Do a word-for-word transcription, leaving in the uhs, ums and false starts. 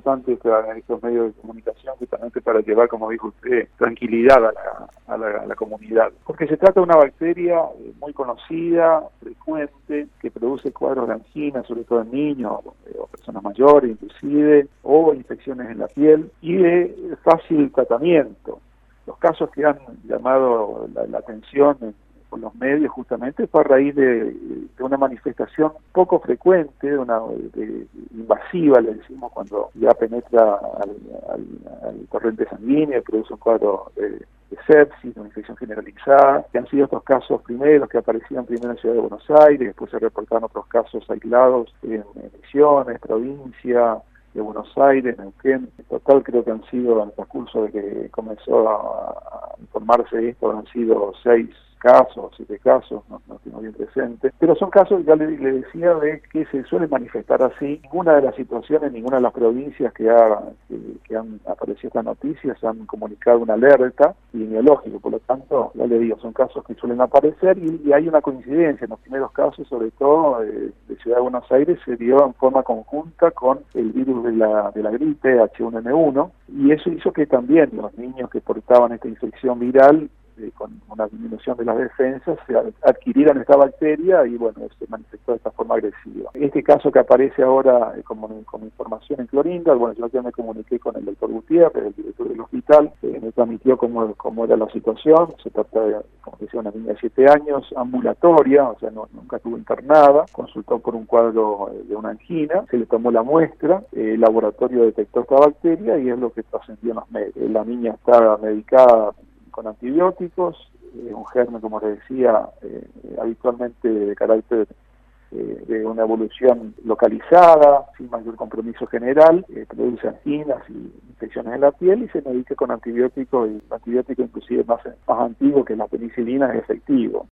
importante para estos medios de comunicación, justamente para llevar, como dijo usted, tranquilidad a la, a la, a la comunidad. Porque se trata de una bacteria muy conocida, frecuente, que produce cuadros de angina, sobre todo en niños o personas mayores inclusive, o infecciones en la piel, y de fácil tratamiento. Los casos que han llamado la, la atención en, por los medios justamente fue a raíz de, de una manifestación poco frecuente, de una de, invasiva, le decimos, cuando ya penetra al, al, al torrente sanguíneo y produce un cuadro de, de sepsis, una infección generalizada, que han sido estos casos primeros que aparecían primero en la ciudad de Buenos Aires, después se reportaron otros casos aislados en, en Misiones, provincia de Buenos Aires, Neuquén. En total creo que han sido, en el transcurso de que comenzó a, a informarse de esto, han sido seis casos, siete casos, no, no tengo bien presente, pero son casos, ya le, le decía, de que se suelen manifestar así. Ninguna de las situaciones, ninguna de las provincias que, ha, que, que han aparecido estas noticias han comunicado una alerta epidemiológica, por lo tanto, ya le digo, son casos que suelen aparecer y, y hay una coincidencia. En los primeros casos, sobre todo de, de Ciudad de Buenos Aires, se dio en forma conjunta con el virus de la, de la gripe H uno N uno, y eso hizo que también los niños que portaban esta infección viral, Eh, con una disminución de las defensas, se adquirieran esta bacteria y bueno, se manifestó de esta forma agresiva. Este caso que aparece ahora eh, como, como información en Clorinda, bueno, yo ya me comuniqué con el doctor Gutiérrez, el director del hospital, eh, me transmitió cómo, cómo era la situación. Se trata de, como decía, una niña de siete años, ambulatoria, o sea, no, nunca estuvo internada, consultó por un cuadro eh, de una angina, se le tomó la muestra, eh, el laboratorio detectó esta bacteria y es lo que trascendió en los medios. Eh, la niña está medicada con antibióticos, eh, un germen, como les decía, eh, habitualmente de carácter eh, de una evolución localizada, sin mayor compromiso general, eh, produce anginas y infecciones en la piel y se medica con antibióticos, y antibiótico inclusive más, más antiguo que la penicilina es efectivo.